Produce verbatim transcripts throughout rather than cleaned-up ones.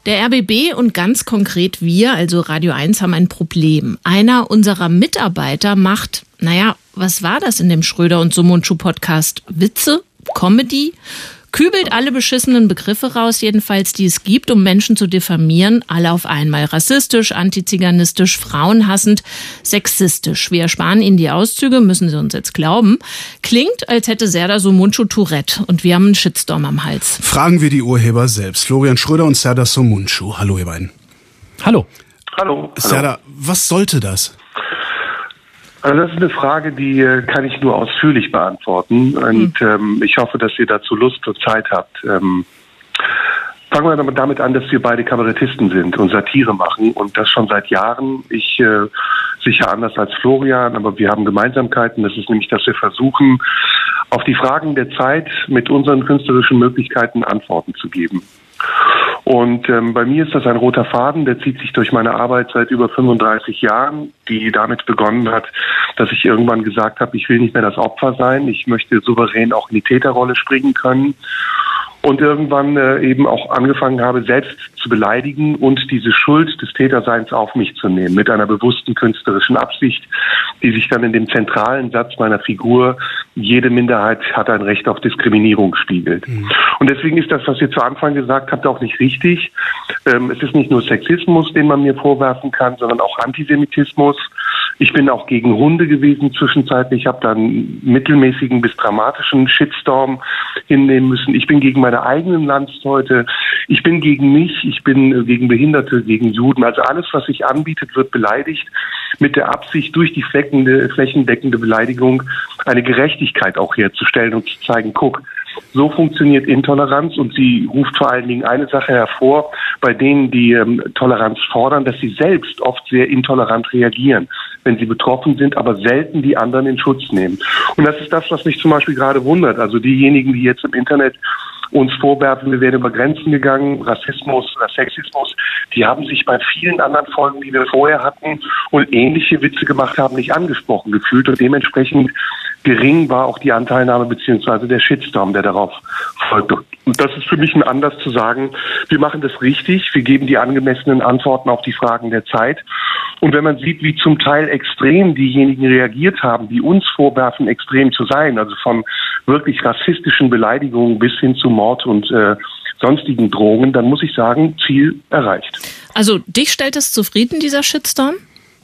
Der R B B und ganz konkret wir, also Radio eins, haben ein Problem. Einer unserer Mitarbeiter macht, naja, was war das in dem Schröder und Sumunchu-Podcast? Witze? Comedy? Kübelt alle beschissenen Begriffe raus, jedenfalls, die es gibt, um Menschen zu diffamieren, alle auf einmal. Rassistisch, antiziganistisch, frauenhassend, sexistisch. Wir ersparen Ihnen die Auszüge, müssen Sie uns jetzt glauben. Klingt, als hätte Serdar Somuncu Tourette und wir haben einen Shitstorm am Hals. Fragen wir die Urheber selbst. Florian Schröder und Serdar Somuncu. Hallo, ihr beiden. Hallo. Hallo. Serdar, was sollte das? Also das ist eine Frage, die kann ich nur ausführlich beantworten und mhm. ähm, ich hoffe, dass ihr dazu Lust und Zeit habt. Ähm, fangen wir damit an, dass wir beide Kabarettisten sind und Satire machen und das schon seit Jahren. Ich äh, sicher anders als Florian, aber wir haben Gemeinsamkeiten. Das ist nämlich, dass wir versuchen, auf die Fragen der Zeit mit unseren künstlerischen Möglichkeiten Antworten zu geben. Und ähm, bei mir ist das ein roter Faden, der zieht sich durch meine Arbeit seit über fünfunddreißig Jahren, die damit begonnen hat, dass ich irgendwann gesagt habe, ich will nicht mehr das Opfer sein, ich möchte souverän auch in die Täterrolle springen können. Und irgendwann äh, eben auch angefangen habe, selbst zu beleidigen und diese Schuld des Täterseins auf mich zu nehmen, mit einer bewussten künstlerischen Absicht, die sich dann in dem zentralen Satz meiner Figur, jede Minderheit hat ein Recht auf Diskriminierung, spiegelt. Mhm. Und deswegen ist das, was ihr zu Anfang gesagt habt, auch nicht richtig. Ähm, es ist nicht nur Sexismus, den man mir vorwerfen kann, sondern auch Antisemitismus. Ich bin auch gegen Hunde gewesen zwischenzeitlich. Ich habe dann mittelmäßigen bis dramatischen Shitstorm hinnehmen müssen. Ich bin gegen meine eigenen Landsleute. Ich bin gegen mich. Ich bin gegen Behinderte, gegen Juden. Also alles, was sich anbietet, wird beleidigt mit der Absicht, durch die flächendeckende Beleidigung eine Gerechtigkeit auch herzustellen und zu zeigen, guck, so funktioniert Intoleranz und sie ruft vor allen Dingen eine Sache hervor, bei denen, die ähm, Toleranz fordern, dass sie selbst oft sehr intolerant reagieren, wenn sie betroffen sind, aber selten die anderen in Schutz nehmen. Und das ist das, was mich zum Beispiel gerade wundert. Also diejenigen, die jetzt im Internet uns vorwerfen, wir wären über Grenzen gegangen, Rassismus, Sexismus, die haben sich bei vielen anderen Folgen, die wir vorher hatten und ähnliche Witze gemacht haben, nicht angesprochen gefühlt und dementsprechend gering war auch die Anteilnahme beziehungsweise der Shitstorm, der darauf folgte. Und das ist für mich ein Anlass zu sagen, wir machen das richtig, wir geben die angemessenen Antworten auf die Fragen der Zeit. Und wenn man sieht, wie zum Teil extrem diejenigen reagiert haben, die uns vorwerfen, extrem zu sein, also von wirklich rassistischen Beleidigungen bis hin zu Mord und äh, sonstigen Drohungen, dann muss ich sagen, Ziel erreicht. Also dich stellt es zufrieden, dieser Shitstorm?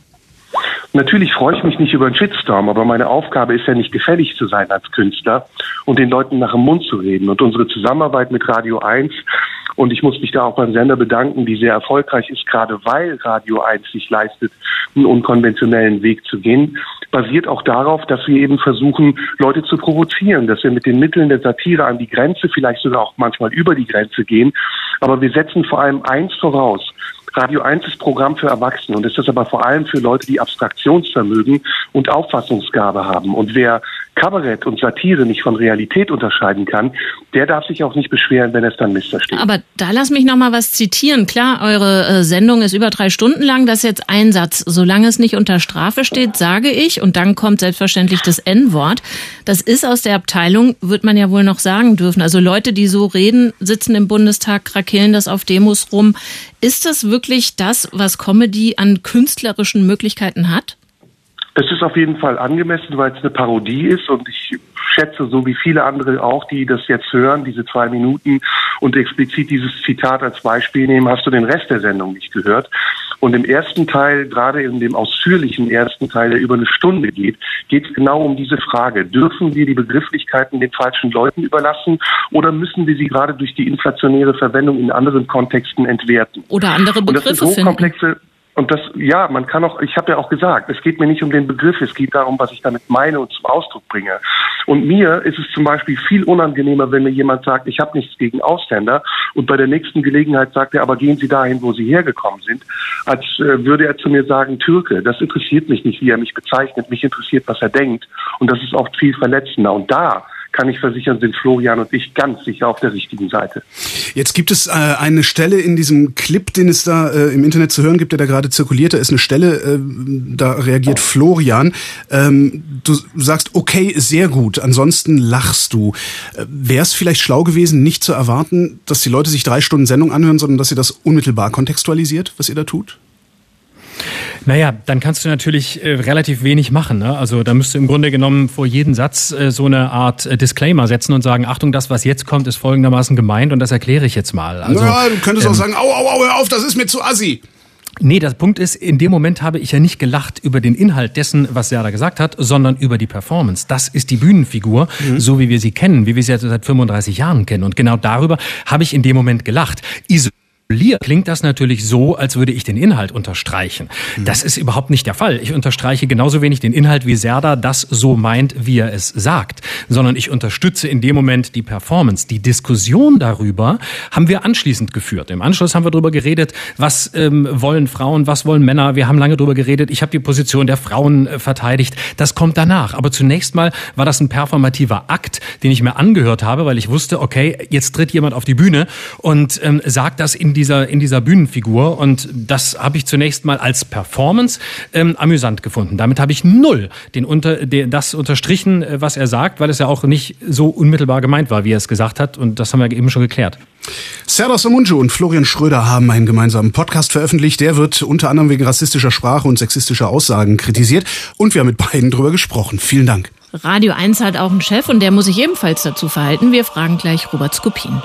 Natürlich freue ich mich nicht über einen Shitstorm, aber meine Aufgabe ist ja nicht gefällig zu sein als Künstler und den Leuten nach dem Mund zu reden. Und unsere Zusammenarbeit mit Radio eins, und ich muss mich da auch beim Sender bedanken, die sehr erfolgreich ist, gerade weil Radio eins sich leistet, einen unkonventionellen Weg zu gehen, basiert auch darauf, dass wir eben versuchen, Leute zu provozieren, dass wir mit den Mitteln der Satire an die Grenze, vielleicht sogar auch manchmal über die Grenze gehen. Aber wir setzen vor allem eins voraus. Radio eins ist Programm für Erwachsene und ist das aber vor allem für Leute, die Abstraktionsvermögen und Auffassungsgabe haben. Und wer Kabarett und Satire nicht von Realität unterscheiden kann, der darf sich auch nicht beschweren, wenn es dann missversteht. Aber da lass mich noch mal was zitieren. Klar, eure äh, Sendung ist über drei Stunden lang. Das ist jetzt ein Satz. Solange es nicht unter Strafe steht, sage ich, und dann kommt selbstverständlich das En-Wort. Das ist aus der Abteilung, wird man ja wohl noch sagen dürfen. Also Leute, die so reden, sitzen im Bundestag, krakeelen das auf Demos rum. Ist das wirklich das, was Comedy an künstlerischen Möglichkeiten hat? Es ist auf jeden Fall angemessen, weil es eine Parodie ist und ich schätze, so wie viele andere auch, die das jetzt hören, diese zwei Minuten und explizit dieses Zitat als Beispiel nehmen, hast du den Rest der Sendung nicht gehört. Und im ersten Teil, gerade in dem ausführlichen ersten Teil, der über eine Stunde geht, geht es genau um diese Frage. Dürfen wir die Begrifflichkeiten den falschen Leuten überlassen oder müssen wir sie gerade durch die inflationäre Verwendung in anderen Kontexten entwerten? Oder andere Begriffe finden. Und das, ja, man kann auch, ich habe ja auch gesagt, es geht mir nicht um den Begriff, es geht darum, was ich damit meine und zum Ausdruck bringe. Und mir ist es zum Beispiel viel unangenehmer, wenn mir jemand sagt, ich habe nichts gegen Ausländer und bei der nächsten Gelegenheit sagt er, aber gehen Sie dahin, wo Sie hergekommen sind, als äh, würde er zu mir sagen, Türke. Das interessiert mich nicht, wie er mich bezeichnet, mich interessiert, was er denkt und das ist oft viel verletzender. Und da kann ich versichern, sind Florian und ich ganz sicher auf der richtigen Seite. Jetzt gibt es äh, eine Stelle in diesem Clip, den es da äh, im Internet zu hören gibt, der da gerade zirkuliert. Da ist eine Stelle, äh, da reagiert Florian. Ähm, du sagst, okay, sehr gut, ansonsten lachst du. Äh, Wäre es vielleicht schlau gewesen, nicht zu erwarten, dass die Leute sich drei Stunden Sendung anhören, sondern dass ihr das unmittelbar kontextualisiert, was ihr da tut? Naja, dann kannst du natürlich äh, relativ wenig machen. Ne? Also da müsst du im Grunde genommen vor jedem Satz äh, so eine Art äh, Disclaimer setzen und sagen, Achtung, das, was jetzt kommt, ist folgendermaßen gemeint und das erkläre ich jetzt mal. Also, ja, du könntest ähm, auch sagen, au, au, au, hör auf, das ist mir zu assi. Nee, der Punkt ist, in dem Moment habe ich ja nicht gelacht über den Inhalt dessen, was Serda gesagt hat, sondern über die Performance. Das ist die Bühnenfigur, mhm. so wie wir sie kennen, wie wir sie seit fünfunddreißig Jahren kennen. Und genau darüber habe ich in dem Moment gelacht. Iso klingt das natürlich so, als würde ich den Inhalt unterstreichen. Mhm. Das ist überhaupt nicht der Fall. Ich unterstreiche genauso wenig den Inhalt, wie Serda das so meint, wie er es sagt. Sondern ich unterstütze in dem Moment die Performance. Die Diskussion darüber haben wir anschließend geführt. Im Anschluss haben wir darüber geredet, was ähm, wollen Frauen, was wollen Männer. Wir haben lange darüber geredet. Ich habe die Position der Frauen äh, verteidigt. Das kommt danach. Aber zunächst mal war das ein performativer Akt, den ich mir angehört habe, weil ich wusste, okay, jetzt tritt jemand auf die Bühne und ähm, sagt das in dieser in dieser Bühnenfigur und das habe ich zunächst mal als Performance ähm, amüsant gefunden. Damit habe ich null den unter der, das unterstrichen, was er sagt, weil es ja auch nicht so unmittelbar gemeint war, wie er es gesagt hat und das haben wir eben schon geklärt. Serdar Somuncu und Florian Schröder haben einen gemeinsamen Podcast veröffentlicht. Der wird unter anderem wegen rassistischer Sprache und sexistischer Aussagen kritisiert und wir haben mit beiden drüber gesprochen. Vielen Dank. Radio eins hat auch einen Chef und der muss sich ebenfalls dazu verhalten. Wir fragen gleich Robert Skopin.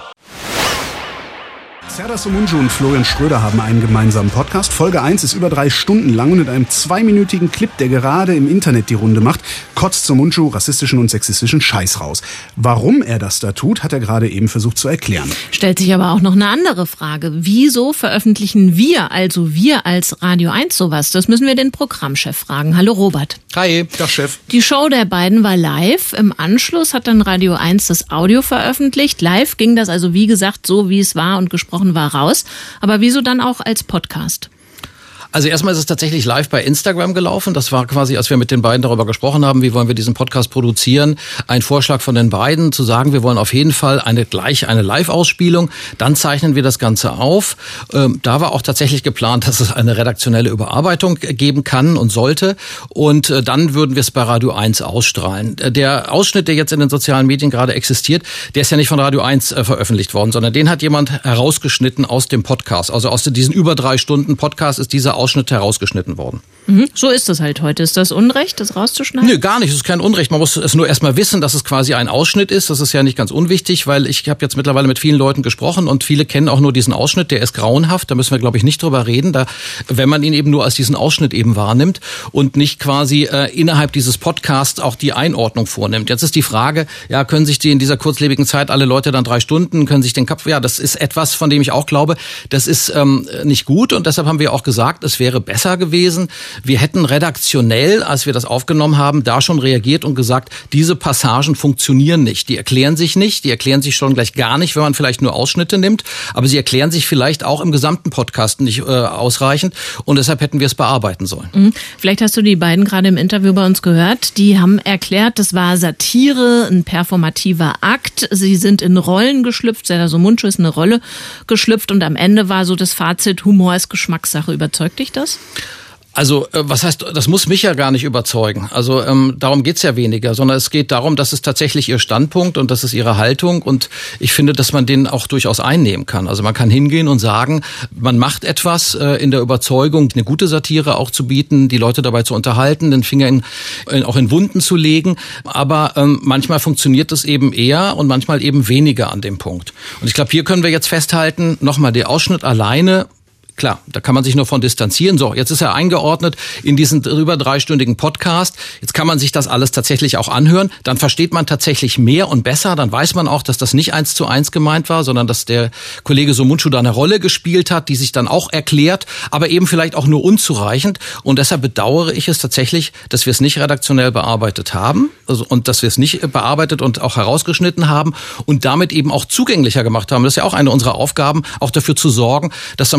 Serdar Somuncu und Florian Schröder haben einen gemeinsamen Podcast. Folge eins ist über drei Stunden lang und in einem zweiminütigen Clip, der gerade im Internet die Runde macht, kotzt Somuncu rassistischen und sexistischen Scheiß raus. Warum er das da tut, hat er gerade eben versucht zu erklären. Stellt sich aber auch noch eine andere Frage. Wieso veröffentlichen wir, also wir als Radio eins sowas? Das müssen wir den Programmchef fragen. Hallo Robert. Hi. Tag, Chef. Die Show der beiden war live. Im Anschluss hat dann Radio eins das Audio veröffentlicht. Live ging das also wie gesagt so, wie es war und gesprochen war raus. Aber wieso dann auch als Podcast? Also erstmal ist es tatsächlich live bei Instagram gelaufen. Das war quasi, als wir mit den beiden darüber gesprochen haben, wie wollen wir diesen Podcast produzieren, ein Vorschlag von den beiden, zu sagen, wir wollen auf jeden Fall eine gleich eine Live-Ausspielung. Dann zeichnen wir das Ganze auf. Ähm, da war auch tatsächlich geplant, dass es eine redaktionelle Überarbeitung geben kann und sollte. Und äh, dann würden wir es bei Radio eins ausstrahlen. Der Ausschnitt, der jetzt in den sozialen Medien gerade existiert, der ist ja nicht von Radio eins äh, veröffentlicht worden, sondern den hat jemand herausgeschnitten aus dem Podcast. Also aus diesen über drei Stunden Podcast ist dieser Ausschnitt herausgeschnitten worden. Mhm. So ist es halt heute. Ist das Unrecht, das rauszuschneiden? Nö, gar nicht. Es ist kein Unrecht. Man muss es nur erstmal wissen, dass es quasi ein Ausschnitt ist. Das ist ja nicht ganz unwichtig, weil ich habe jetzt mittlerweile mit vielen Leuten gesprochen und viele kennen auch nur diesen Ausschnitt. Der ist grauenhaft. Da müssen wir, glaube ich, nicht drüber reden. Da, wenn man ihn eben nur als diesen Ausschnitt eben wahrnimmt und nicht quasi äh, innerhalb dieses Podcasts auch die Einordnung vornimmt. Jetzt ist die Frage, ja, können sich die in dieser kurzlebigen Zeit alle Leute dann drei Stunden, können sich den Kopf, ja, das ist etwas, von dem ich auch glaube, das ist ähm, nicht gut und deshalb haben wir auch gesagt, es wäre besser gewesen. Wir hätten redaktionell, als wir das aufgenommen haben, da schon reagiert und gesagt, diese Passagen funktionieren nicht. Die erklären sich nicht, die erklären sich schon gleich gar nicht, wenn man vielleicht nur Ausschnitte nimmt, aber sie erklären sich vielleicht auch im gesamten Podcast nicht äh, ausreichend und deshalb hätten wir es bearbeiten sollen. Mhm. Vielleicht hast du die beiden gerade im Interview bei uns gehört. Die haben erklärt, das war Satire, ein performativer Akt. Sie sind in Rollen geschlüpft. Serdar Somuncu ist eine Rolle geschlüpft und am Ende war so das Fazit, Humor ist Geschmackssache. Überzeugt dich das? Also was heißt, das muss mich ja gar nicht überzeugen. Also ähm, darum geht's ja weniger, sondern es geht darum, dass es tatsächlich ihr Standpunkt und das ist ihre Haltung und ich finde, dass man den auch durchaus einnehmen kann. Also man kann hingehen und sagen, man macht etwas äh, in der Überzeugung, eine gute Satire auch zu bieten, die Leute dabei zu unterhalten, den Finger in, in, auch in Wunden zu legen, aber ähm, manchmal funktioniert es eben eher und manchmal eben weniger an dem Punkt. Und ich glaube, hier können wir jetzt festhalten, nochmal der Ausschnitt alleine, klar, da kann man sich nur von distanzieren. So, jetzt ist er eingeordnet in diesen über dreistündigen Podcast. Jetzt kann man sich das alles tatsächlich auch anhören. Dann versteht man tatsächlich mehr und besser. Dann weiß man auch, dass das nicht eins zu eins gemeint war, sondern dass der Kollege Somuncu da eine Rolle gespielt hat, die sich dann auch erklärt, aber eben vielleicht auch nur unzureichend. Und deshalb bedauere ich es tatsächlich, dass wir es nicht redaktionell bearbeitet haben also, und dass wir es nicht bearbeitet und auch herausgeschnitten haben und damit eben auch zugänglicher gemacht haben. Das ist ja auch eine unserer Aufgaben, auch dafür zu sorgen, dass am Schluss eine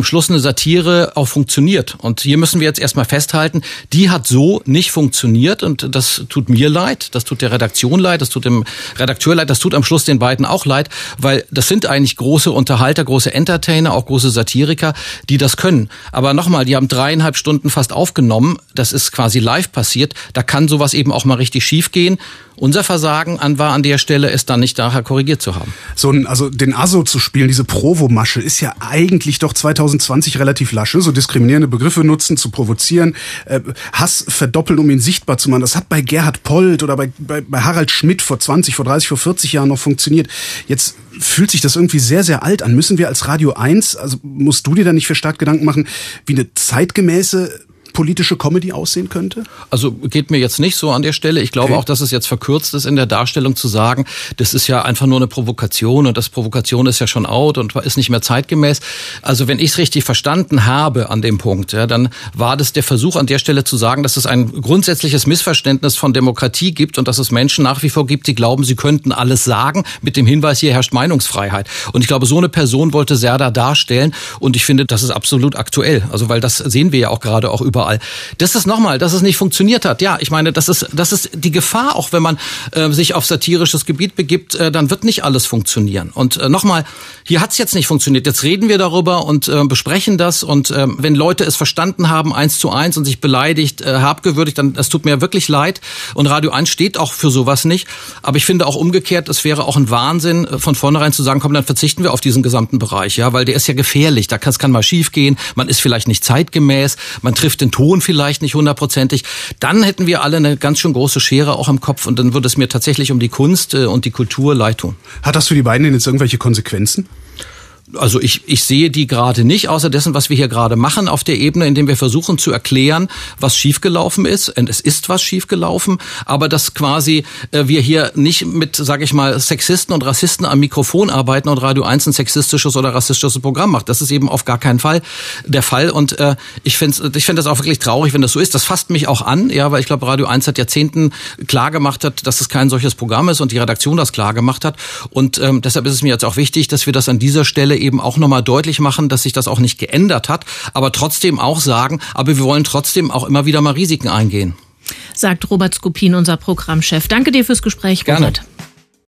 Satire auch funktioniert. Und hier müssen wir jetzt erstmal festhalten, die hat so nicht funktioniert und das tut mir leid, das tut der Redaktion leid, das tut dem Redakteur leid, das tut am Schluss den beiden auch leid, weil das sind eigentlich große Unterhalter, große Entertainer, auch große Satiriker, die das können. Aber nochmal, die haben dreieinhalb Stunden fast aufgenommen, das ist quasi live passiert, da kann sowas eben auch mal richtig schief gehen. Unser Versagen an war an der Stelle, es dann nicht nachher korrigiert zu haben. So ein, also den Asso zu spielen, diese Provo-Masche, ist ja eigentlich doch zwanzig zwanzig relativ lasch. So diskriminierende Begriffe nutzen, zu provozieren, äh, Hass verdoppeln, um ihn sichtbar zu machen. Das hat bei Gerhard Polt oder bei, bei, bei Harald Schmidt vor zwanzig, vor dreißig, vor vierzig Jahren noch funktioniert. Jetzt fühlt sich das irgendwie sehr, sehr alt an. Müssen wir als Radio eins, also musst du dir da nicht für stark Gedanken machen, wie eine zeitgemäße politische Comedy aussehen könnte? Also geht mir jetzt nicht so an der Stelle. Ich glaube okay. auch, dass es jetzt verkürzt ist in der Darstellung zu sagen, das ist ja einfach nur eine Provokation und das Provokation ist ja schon out und ist nicht mehr zeitgemäß. Also wenn ich es richtig verstanden habe an dem Punkt, ja, dann war das der Versuch an der Stelle zu sagen, dass es ein grundsätzliches Missverständnis von Demokratie gibt und dass es Menschen nach wie vor gibt, die glauben, sie könnten alles sagen mit dem Hinweis, hier herrscht Meinungsfreiheit. Und ich glaube, so eine Person wollte Serdar darstellen und ich finde, das ist absolut aktuell. Also weil das sehen wir ja auch gerade auch überall. Das ist nochmal, dass es nicht funktioniert hat. Ja, ich meine, das ist, das ist die Gefahr, auch wenn man äh, sich auf satirisches Gebiet begibt, äh, dann wird nicht alles funktionieren. Und äh, nochmal, hier hat es jetzt nicht funktioniert. Jetzt reden wir darüber und äh, besprechen das. Und äh, wenn Leute es verstanden haben, eins zu eins und sich beleidigt, äh, habgewürdigt, dann das tut mir wirklich leid. Und Radio eins steht auch für sowas nicht. Aber ich finde auch umgekehrt, es wäre auch ein Wahnsinn, von vornherein zu sagen, komm, dann verzichten wir auf diesen gesamten Bereich. Ja, weil der ist ja gefährlich. Da kann es kann mal schief gehen. Man ist vielleicht nicht zeitgemäß. Man trifft den Ton vielleicht nicht hundertprozentig, dann hätten wir alle eine ganz schön große Schere auch im Kopf und dann würde es mir tatsächlich um die Kunst und die Kultur leid tun. Hat das für die beiden denn jetzt irgendwelche Konsequenzen? Also ich, ich sehe die gerade nicht, außer dessen, was wir hier gerade machen auf der Ebene, indem wir versuchen zu erklären, was schiefgelaufen ist. Und es ist was schiefgelaufen, aber dass quasi äh, wir hier nicht mit, sage ich mal, Sexisten und Rassisten am Mikrofon arbeiten und Radio eins ein sexistisches oder rassistisches Programm macht. Das ist eben auf gar keinen Fall der Fall. Und äh, ich finde ich finde das auch wirklich traurig, wenn das so ist. Das fasst mich auch an, ja, weil ich glaube, Radio eins seit Jahrzehnten klar gemacht hat, dass es kein solches Programm ist und die Redaktion das klar gemacht hat. Und ähm, deshalb ist es mir jetzt auch wichtig, dass wir das an dieser Stelle eben auch nochmal deutlich machen, dass sich das auch nicht geändert hat, aber trotzdem auch sagen, aber wir wollen trotzdem auch immer wieder mal Risiken eingehen. Sagt Robert Skopin, unser Programmchef. Danke dir fürs Gespräch, Robert. Gerne.